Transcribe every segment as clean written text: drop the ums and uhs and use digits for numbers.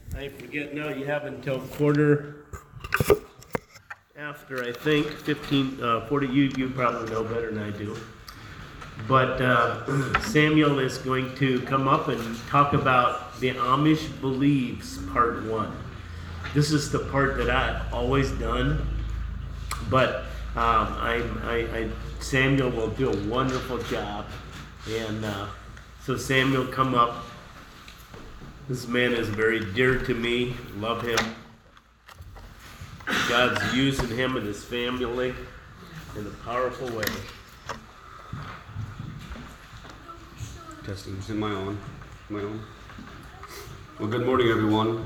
I forget now, you have until quarter after, I think, 40, you probably know better than I do. But Samuel is going to come up and talk about the Amish Believes Part 1. This is the part that I've always done, but Samuel will do a wonderful job. And so Samuel, come up. This man is very dear to me. Love him. God's using him and his family in a powerful way. Testing. Am I on? Well, good morning, everyone.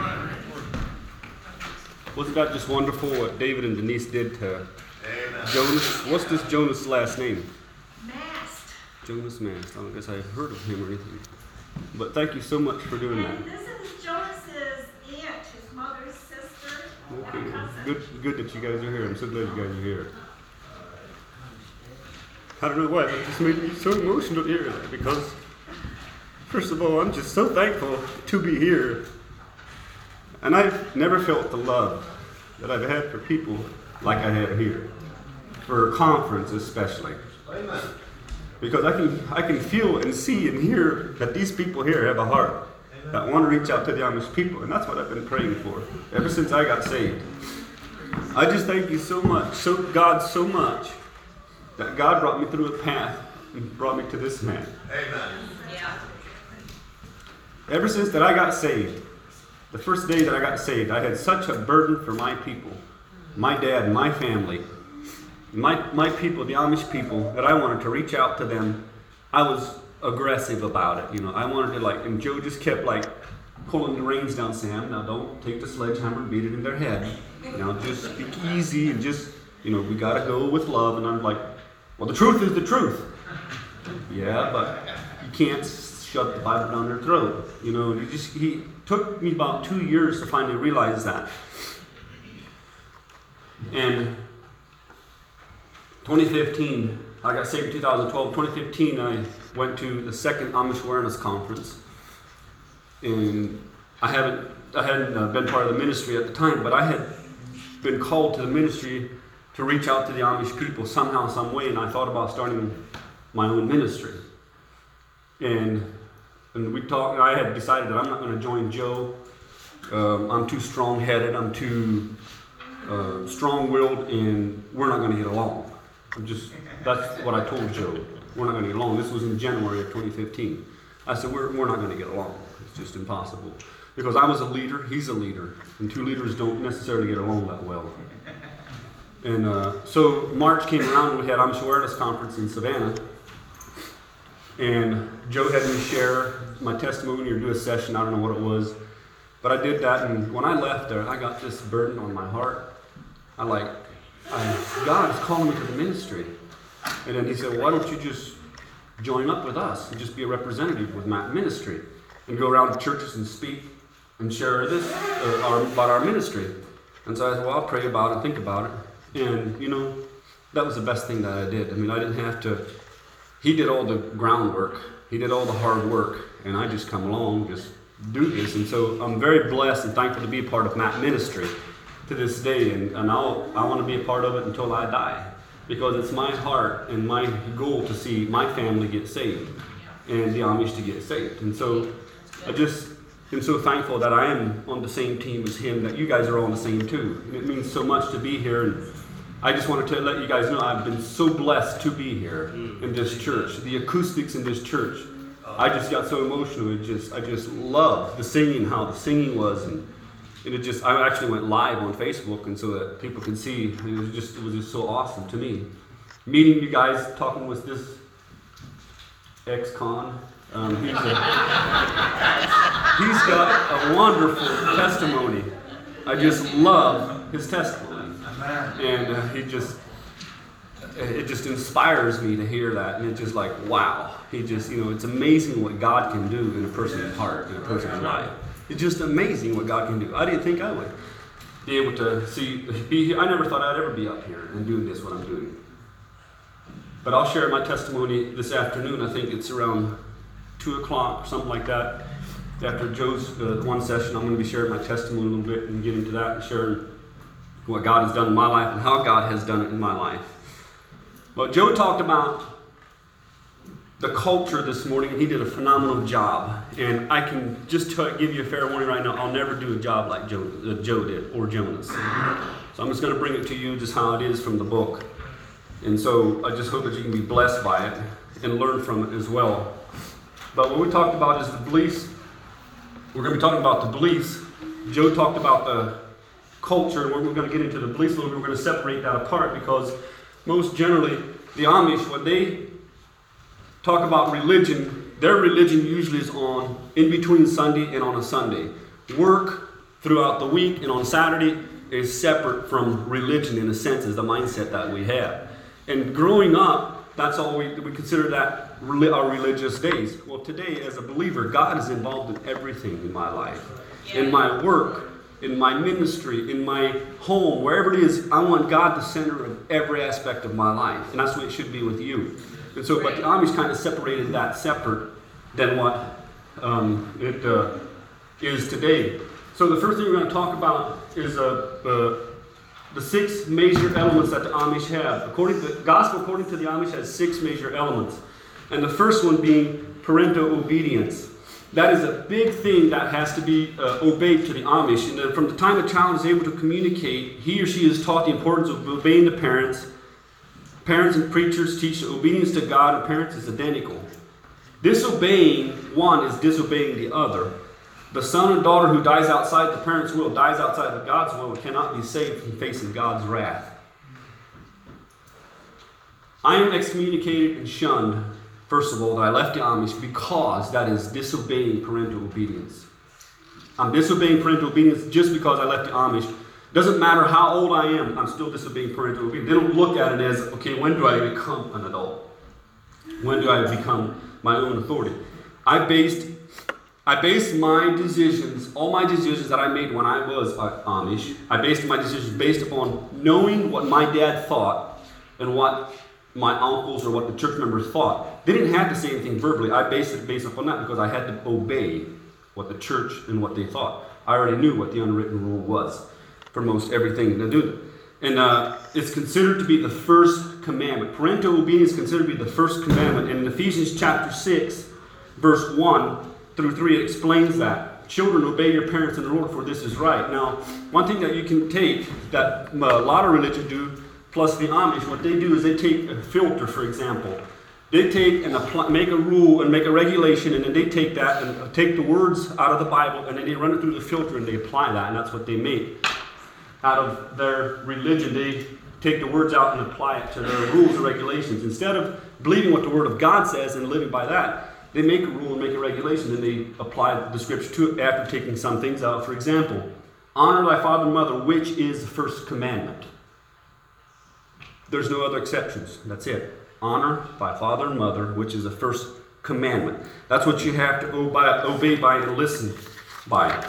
Wasn't that just wonderful what David and Denise did to Jonas? What's this Jonas' last name? Mast. Jonas Mast. I don't guess I've heard of him or anything. But thank you so much for doing that. And this is Jonas's aunt, his mother's sister, Okay. and cousin. Good that you guys are here. I'm so glad you guys are here. I don't know why, but it just made me so emotional to hear that because, first of all, I'm just so thankful to be here. And I've never felt the love that I've had for people like I have here. For a conference especially. Amen. Because I can feel and see and hear that these people here have a heart that want to reach out to the Amish people. And that's what I've been praying for ever since I got saved. I just thank you so much, God so much, that God brought me through a path and brought me to this man. Amen. Yeah. Ever since that I got saved, the first day that I got saved, I had such a burden for my people, my dad, my family, my people, the Amish people, that I wanted to reach out to them. I was aggressive about it, I wanted to and Joe just kept pulling the reins down, Sam. Now don't take the sledgehammer and beat it in their head. Now just speak easy and just, we gotta go with love. And I'm like, well, the truth is the truth. Yeah, but you can't shove the Bible down their throat. He took me about 2 years to finally realize that. And 2015, I got saved in 2012. 2015, I went to the second Amish Awareness Conference. And I hadn't been part of the ministry at the time, but I had been called to the ministry to reach out to the Amish people somehow, some way, and I thought about starting my own ministry. And we talked, and I had decided that I'm not going to join Joe. I'm too strong-headed, I'm too strong-willed, and we're not going to get along. That's what I told Joe. We're not going to get along. This was in January of 2015. I said, we're not going to get along. It's just impossible. Because I was a leader, he's a leader, and two leaders don't necessarily get along that well. And so March came around and we had Amish Awareness Conference in Savannah. And Joe had me share my testimony or do a session, I don't know what it was. But I did that, and when I left there, I got this burden on my heart. God is calling me to the ministry. And then he said, why don't you just join up with us and just be a representative with Matt Ministry and go around to churches and speak and share this about our ministry. And so I said, well, I'll pray about it, think about it. And, that was the best thing that I did. I didn't have to. He did all the groundwork. He did all the hard work. And I just come along, just do this. And so I'm very blessed and thankful to be a part of Matt Ministry to this day. And I want to be a part of it until I die. Because it's my heart and my goal to see my family get saved and the Amish to get saved. And so I just am so thankful that I am on the same team as him, that you guys are on the same too. And it means so much to be here. And I just wanted to let you guys know I've been so blessed to be here in this church. The acoustics in this church, I just got so emotional. I just love the singing, how the singing was. And I actually went live on Facebook, and so that people could see. It was just so awesome to me. Meeting you guys, talking with this ex-con. He's got a wonderful testimony. I just love his testimony, and it just inspires me to hear that. And it's just wow. It's amazing what God can do in a person's heart, in a person's life. It's just amazing what God can do. I didn't think I would be able to be here. I never thought I'd ever be up here and doing this, what I'm doing. But I'll share my testimony this afternoon. I think it's around 2 o'clock, something like that. After Joe's one session, I'm going to be sharing my testimony a little bit and get into that and sharing what God has done in my life and how God has done it in my life. But Joe talked about the culture this morning, and he did a phenomenal job. And I can just give you a fair warning right now, I'll never do a job like Joe did, or Jonas. So I'm just going to bring it to you just how it is from the book. And so I just hope that you can be blessed by it and learn from it as well. But what we talked about is the beliefs. We're going to be talking about the beliefs. Joe talked about the culture, and we're going to get into the beliefs a little bit. We're going to separate that apart because most generally, the Amish, when they talk about religion, their religion usually is on in between Sunday and on a Sunday. Work throughout the week and on Saturday is separate from religion in a sense, is the mindset that we have. And growing up, that's all we consider that our religious days. Well, today, as a believer, God is involved in everything in my life. In my work, in my ministry, in my home, wherever it is, I want God the center of every aspect of my life. And that's the way it should be with you. And so, but the Amish kind of separated that separate than what it is today. So the first thing we're going to talk about is the 6 major elements that the Amish have. The gospel according to the Amish has 6 major elements. And the first one being parental obedience. That is a big thing that has to be obeyed to the Amish. And from the time a child is able to communicate, he or she is taught the importance of obeying the parents. Parents and preachers teach obedience to God, and parents is identical. Disobeying one is disobeying the other. The son or daughter who dies outside the parent's will, dies outside of God's will, and cannot be saved from facing God's wrath. I am excommunicated and shunned, first of all, that I left the Amish because that is disobeying parental obedience. I'm disobeying parental obedience just because I left the Amish. Doesn't matter how old I am, I'm still disobeying parental obedience. They don't look at it as, okay, when do I become an adult? When do I become my own authority? I based my decisions, all my decisions that I made when I was Amish, I based my decisions based upon knowing what my dad thought and what my uncles or what the church members thought. They didn't have to say anything verbally. I based it based upon that because I had to obey what the church and what they thought. I already knew what the unwritten rule was for most everything to do. And it's considered to be the first commandment. Parental obedience is considered to be the first commandment. And in Ephesians chapter 6, verse 1 through 3, it explains that. Children, obey your parents in the Lord, for this is right. Now, one thing that you can take that a lot of religions do, plus the Amish, what they do is they take a filter, for example. They take and make a rule and make a regulation, and then they take that and take the words out of the Bible, and then they run it through the filter and they apply that, and that's what they make. Out of their religion, they take the words out and apply it to their rules and regulations. Instead of believing what the Word of God says and living by that, they make a rule and make a regulation, and they apply the scripture to it after taking some things out. For example, honor thy father and mother, which is the first commandment. There's no other exceptions. That's it. Honor thy father and mother, which is the first commandment. That's what you have to obey by and listen by.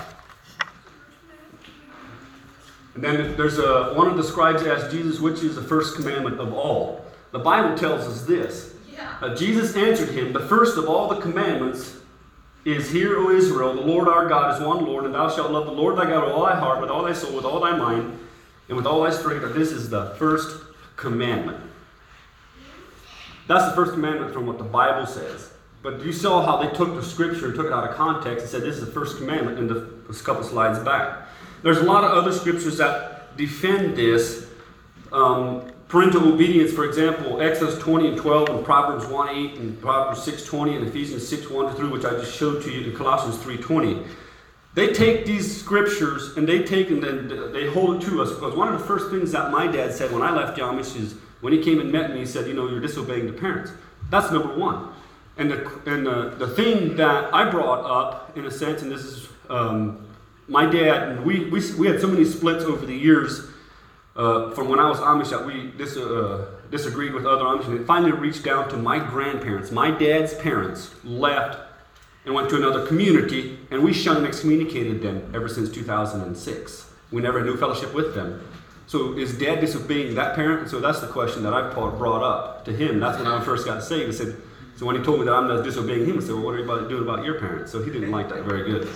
And then there's one of the scribes asked Jesus, which is the first commandment of all. The Bible tells us this. Jesus answered him, the first of all the commandments is, Hear, O Israel, the Lord our God is one Lord, and thou shalt love the Lord thy God with all thy heart, with all thy soul, with all thy mind, and with all thy strength. This is the first commandment. That's the first commandment from what the Bible says. But you saw how they took the scripture and took it out of context and said this is the first commandment in a couple slides back. There's a lot of other scriptures that defend this. Parental obedience, for example, Exodus 20 and 12 and Proverbs 1:8 and Proverbs 6:20 and Ephesians 6:1-3, which I just showed to you in Colossians 3:20. They take these scriptures and they take and then they hold it to us, because one of the first things that my dad said when I left Amish is when he came and met me, he said, you're disobeying the parents. That's number one. And the thing that I brought up, in a sense, and this is my dad, and we had so many splits over the years from when I was Amish that we disagreed with other Amish, and it finally reached down to my grandparents. My dad's parents left and went to another community, and we shunned and excommunicated them ever since 2006. We never had no fellowship with them. So is dad disobeying that parent? And so that's the question that I brought up to him. That's when I first got saved. I said, So when he told me that I'm not disobeying him, I said, well, what are you doing about your parents? So he didn't like that very good.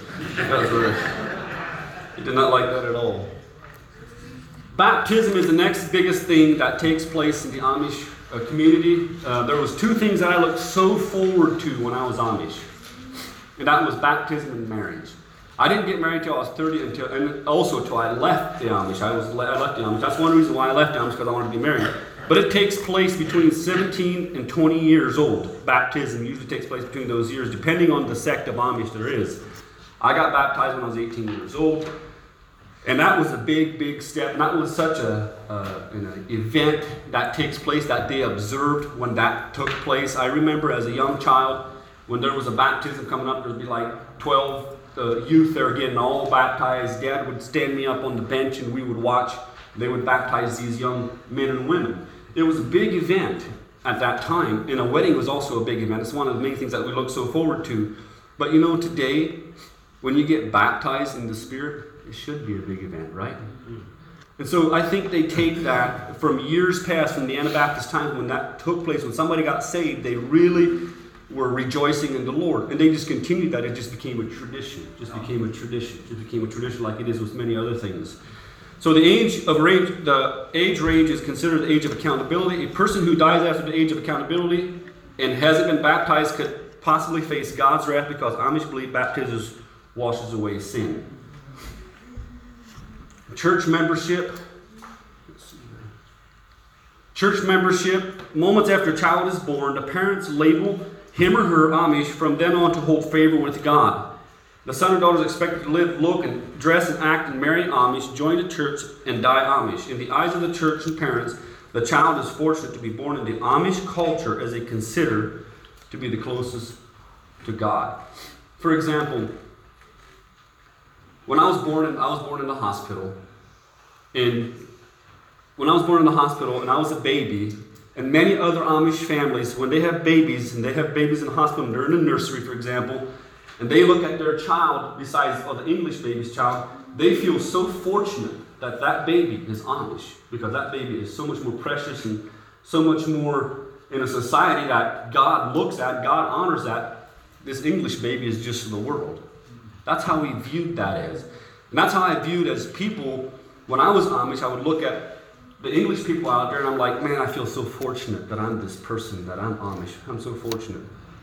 He did not like that at all. Baptism is the next biggest thing that takes place in the Amish community. There was two things that I looked so forward to when I was Amish. And that was baptism and marriage. I didn't get married until I was 30, and also until I left the Amish. I left the Amish. That's one reason why I left the Amish, because I wanted to be married. But it takes place between 17 and 20 years old. Baptism usually takes place between those years, depending on the sect of Amish there is. I got baptized when I was 18 years old. And that was a big, big step. And that was such an event that takes place that they observed when that took place. I remember as a young child, when there was a baptism coming up, there would be like 12 youth there getting all baptized. Dad would stand me up on the bench and we would watch. They would baptize these young men and women. It was a big event at that time. And a wedding was also a big event. It's one of the main things that we look so forward to. But you know, today, when you get baptized in the Spirit, it should be a big event, right? And so I think they take that from years past, from the Anabaptist times when that took place, when somebody got saved, they really were rejoicing in the Lord. And they just continued that. It just became a tradition. Just became a tradition like it is with many other things. So the age range is considered the age of accountability. A person who dies after the age of accountability and hasn't been baptized could possibly face God's wrath, because Amish believe baptism washes away sin. Church membership. Moments after a child is born, the parents label him or her Amish from then on to hold favor with God. The son or daughter is expected to live, look, and dress and act and marry Amish, join the church, and die Amish. In the eyes of the church and parents, the child is fortunate to be born in the Amish culture, as they consider to be the closest to God. For example, when I was born in the hospital, and when I was born in the hospital and I was a baby, and many other Amish families, when they have babies, and they have babies in the hospital, and they're in the nursery, for example, and they look at their child, besides the English baby's child, they feel so fortunate that that baby is Amish, because that baby is so much more precious and so much more in a society that God looks at, God honors that. This English baby is just the world. That's how we viewed that as. And that's how I viewed as people. When I was Amish, I would look at the English people out there and I'm like, man, I feel so fortunate that I'm this person, that I'm Amish. I'm so fortunate.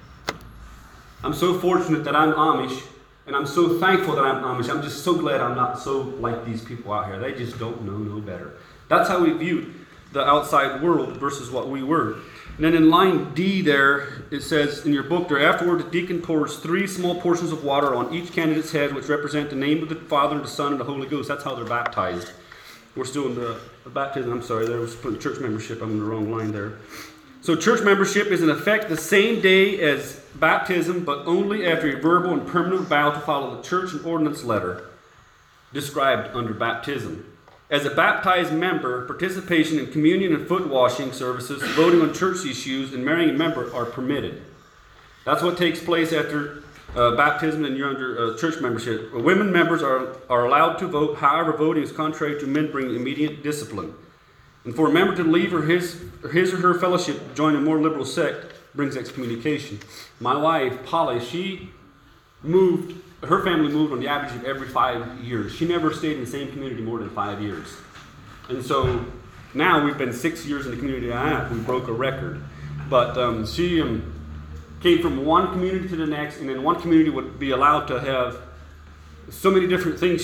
I'm so fortunate that I'm Amish, and I'm so thankful that I'm Amish. I'm just so glad I'm not so like these people out here. They just don't know no better. That's how we viewed the outside world versus what we were. And then in line D there, it says in your book there, afterward the deacon pours 3 small portions of water on each candidate's head, which represent the name of the Father, and the Son, and the Holy Ghost. That's how they're baptized. We're still in the baptism. I'm sorry, there was putting church membership. I'm in the wrong line there. So church membership is in effect the same day as baptism, but only after a verbal and permanent vow to follow the church and ordinance letter described under baptism. As a baptized member, participation in communion and foot washing services, voting on church issues, and marrying a member are permitted. That's what takes place after baptism and you're under church membership. Women members are allowed to vote. However, voting is contrary to men, bringing immediate discipline. And for a member to leave his or her fellowship, join a more liberal sect, brings excommunication. My wife, Polly, her family moved on the average of every 5 years. She never stayed in the same community more than 5 years. And so now we've been 6 years in the community I'm at. We broke a record. But she came from one community to the next, and then one community would be allowed to have so many different things.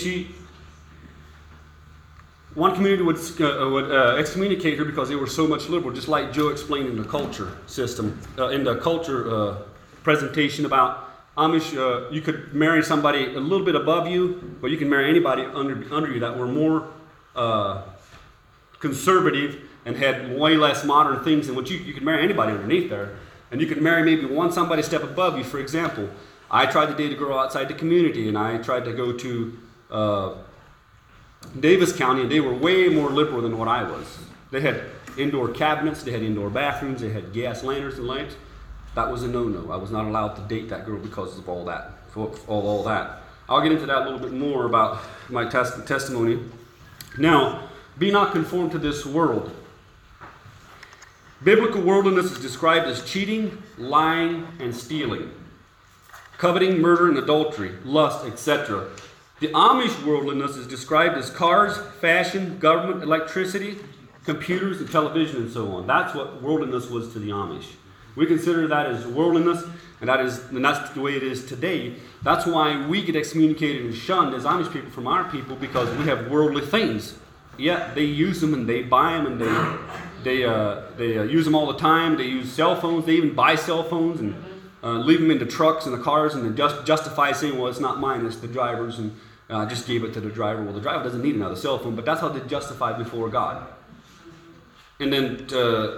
One community would excommunicate her because they were so much liberal, just like Joe explained in the culture system, in the culture presentation about Amish. You could marry somebody a little bit above you, but you can marry anybody under you that were more conservative and had way less modern things than what you could marry anybody underneath there. And you could marry maybe somebody step above you. For example, I tried to date a girl outside the community, and I tried to go to Davis County, and they were way more liberal than what I was. They had indoor cabinets, they had indoor bathrooms, they had gas lanterns and lights. That was a no-no. I was not allowed to date that girl because of all that. All that. I'll get into that a little bit more about my testimony. Now, be not conformed to this world. Biblical worldliness is described as cheating, lying, and stealing, coveting, murder, and adultery, lust, etc. The Amish worldliness is described as cars, fashion, government, electricity, computers, and television, and so on. That's what worldliness was to the Amish. We consider that as worldliness, and that's the way it is today. That's why we get excommunicated and shunned as Amish people from our people, because we have worldly things. Yeah, they use them and they buy them and they use them all the time. They use cell phones. They even buy cell phones and leave them in the trucks and the cars, and then justify saying, well, it's not mine, it's the driver's, and I just gave it to the driver. Well, the driver doesn't need another cell phone, but that's how they justify before God. And then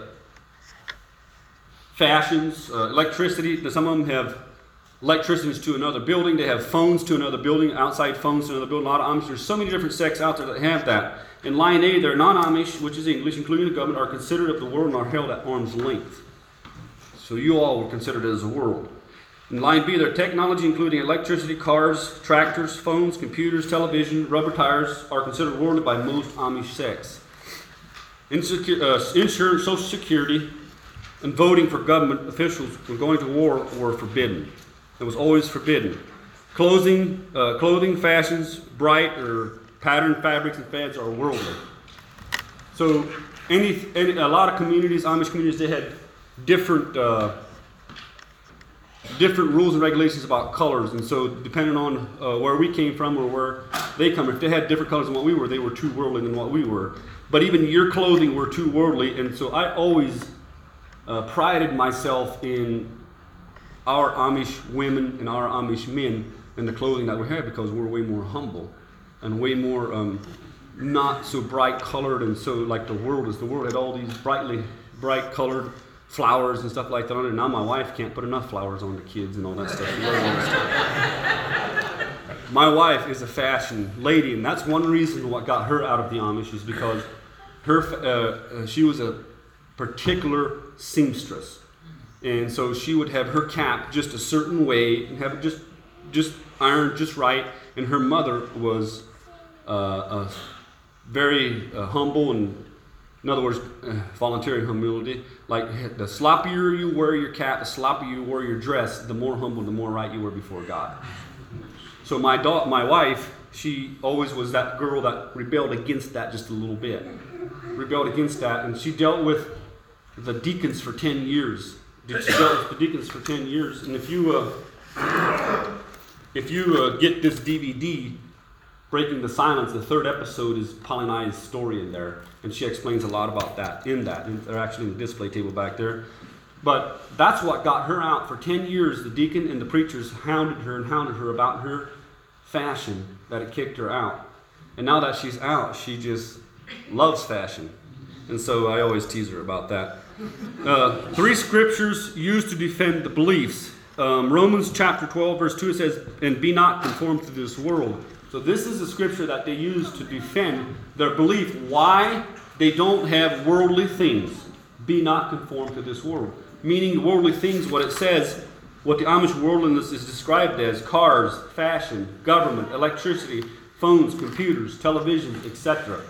fashions, electricity. Some of them have electricities to another building. They have phones to another building, outside phones to another building. A lot of Amish. There's so many different sects out there that have that. In line A, they're non-Amish, which is English, including the government, are considered of the world and are held at arm's length. So you all were considered as a world. In line B, their technology, including electricity, cars, tractors, phones, computers, television, rubber tires, are considered worldly by most Amish sects. Insurance, Social Security, and voting for government officials when going to war were forbidden. It was always forbidden. Clothing fashions, bright or patterned fabrics and fads are worldly. So a lot of communities, Amish communities, they had different rules and regulations about colors, and so depending on where we came from or where they come, if they had different colors than what we were, they were too worldly than what we were. But even your clothing were too worldly, and so I always prided myself in our Amish women and our Amish men and the clothing that we had, because we're way more humble and way more not so bright colored, and so like the world is. The world had all these bright colored flowers and stuff like that on it. Now my wife can't put enough flowers on the kids and all that stuff. My wife is a fashion lady, and that's one reason what got her out of the Amish, is because she was a particular seamstress, and so she would have her cap just a certain way and have it just ironed just right. And her mother was very humble, and in other words, voluntary humility. Like the sloppier you wear your cap, the sloppier you wear your dress, the more humble, the more right you were before God. So my wife, she always was that girl that rebelled against that just a little bit. Rebelled against that, and she dealt with the deacons for 10 years. She dealt with the deacons for 10 years, and if you get this DVD, Breaking the Silence, the third episode is Polly and I's story in there, and she explains a lot about that in that. And they're actually in the display table back there. But that's what got her out. For 10 years, the deacon and the preachers hounded her about her fashion, that it kicked her out. And now that she's out, she just loves fashion. And so I always tease her about that. 3 scriptures used to defend the beliefs. Romans chapter 12, verse 2, it says, "And be not conformed to this world." So this is a scripture that they use to defend their belief, why they don't have worldly things. Be not conformed to this world. Meaning worldly things, what it says, what the Amish worldliness is described as: cars, fashion, government, electricity, phones, computers, television, etc.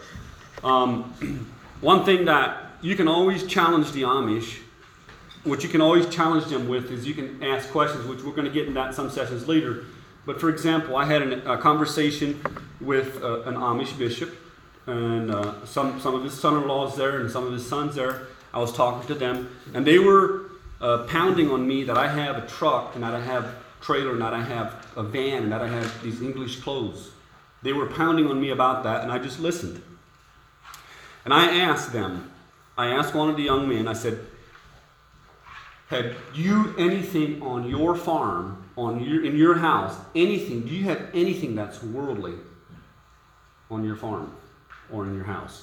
One thing that you can always challenge the Amish, what you can always challenge them with, is you can ask questions, which we're going to get into that in some sessions later. But for example, I had a conversation with an Amish bishop, and some of his son-in-laws there and some of his sons there. I was talking to them, and they were pounding on me that I have a truck, and that I have a trailer, and that I have a van, and that I have these English clothes. They were pounding on me about that, and I just listened. And I asked one of the young men, I said, "Have you anything on your farm, in your house, anything? Do you have anything that's worldly on your farm or in your house?"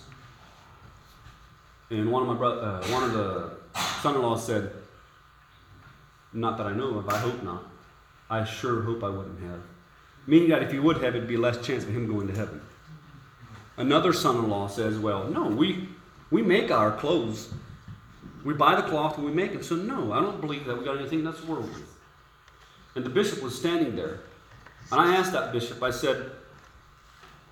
And one of the son-in-laws said, "Not that I know of. I hope not. I sure hope I wouldn't have." Meaning that if he would have, it'd be less chance of him going to heaven. Another son-in-law says, "Well, no, we make our clothes. We buy the cloth and we make it. So no, I don't believe that we got anything that's worldly." And the bishop was standing there. And I asked that bishop, I said,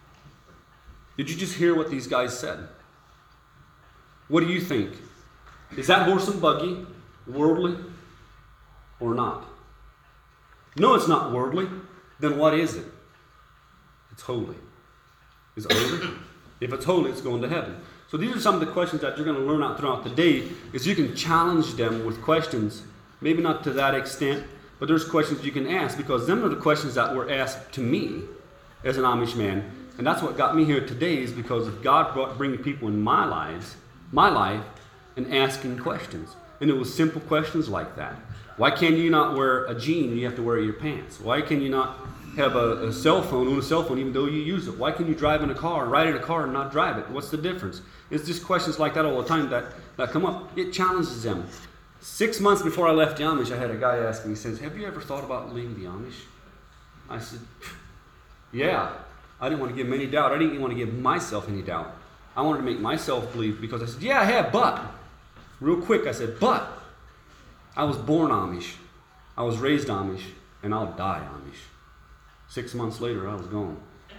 "Did you just hear what these guys said? What do you think? Is that horse and buggy worldly or not? No, it's not worldly. Then what is it? It's holy. Is it holy? If it's holy, it's going to heaven. So these are some of the questions that you're going to learn out throughout the day, is you can challenge them with questions. Maybe not to that extent, but there's questions you can ask, because them are the questions that were asked to me as an Amish man. And that's what got me here today, is because of God bringing people in my life, and asking questions. And it was simple questions like that. Why can you not wear a jean and you have to wear your pants? Why can you not have a cell phone, own a cell phone even though you use it? Why can you drive in a car, ride in a car and not drive it? What's the difference? It's just questions like that all the time that come up. It challenges them. 6 months before I left the Amish, I had a guy ask me, he says, have you ever thought about leaving the Amish? I said, yeah. I didn't want to give him any doubt. I didn't even want to give myself any doubt. I wanted to make myself believe, because I said, yeah, I have, but. Real quick, I said, but. I was born Amish. I was raised Amish, and I'll die Amish. 6 months later, I was gone.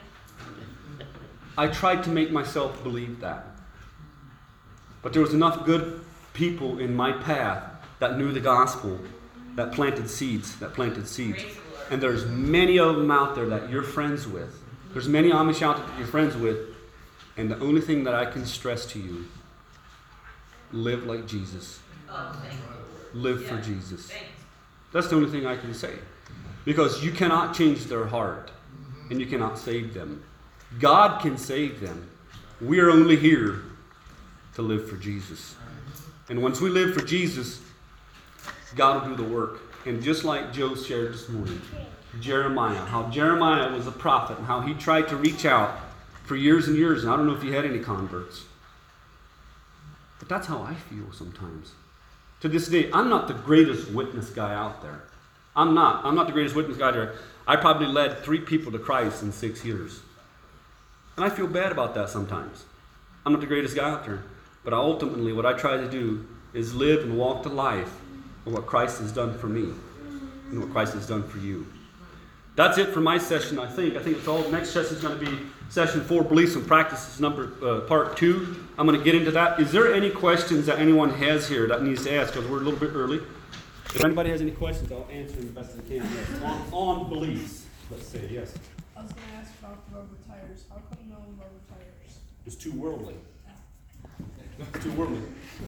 I tried to make myself believe that. But there was enough good people in my path that knew the gospel, that planted seeds. And there's many of them out there that you're friends with. There's many Amish out there that you're friends with. And the only thing that I can stress to you, live like Jesus. Live for Jesus. That's the only thing I can say. Because you cannot change their heart, and you cannot save them. God can save them. We are only here to live for Jesus. And once we live for Jesus, God will do the work. And just like Joe shared this morning, Jeremiah, how Jeremiah was a prophet and how he tried to reach out for years and years. And I don't know if he had any converts. But that's how I feel sometimes. To this day, I'm not the greatest witness guy out there. I'm not the greatest witness guy there. I probably led 3 people to Christ in 6 years. And I feel bad about that sometimes. I'm not the greatest guy out there. But ultimately, what I try to do is live and walk the life of what Christ has done for me and what Christ has done for you. That's it for my session, I think. I think it's all. Next session is going to be session 4, Beliefs and Practices, part 2. I'm going to get into that. Is there any questions that anyone has here that needs to ask? Because we're a little bit early. If anybody has any questions, I'll answer them the best I can. Yes. On beliefs, let's say, yes. I was going to ask about the rubber tires. How come no rubber tires? It's too worldly. Too worldly.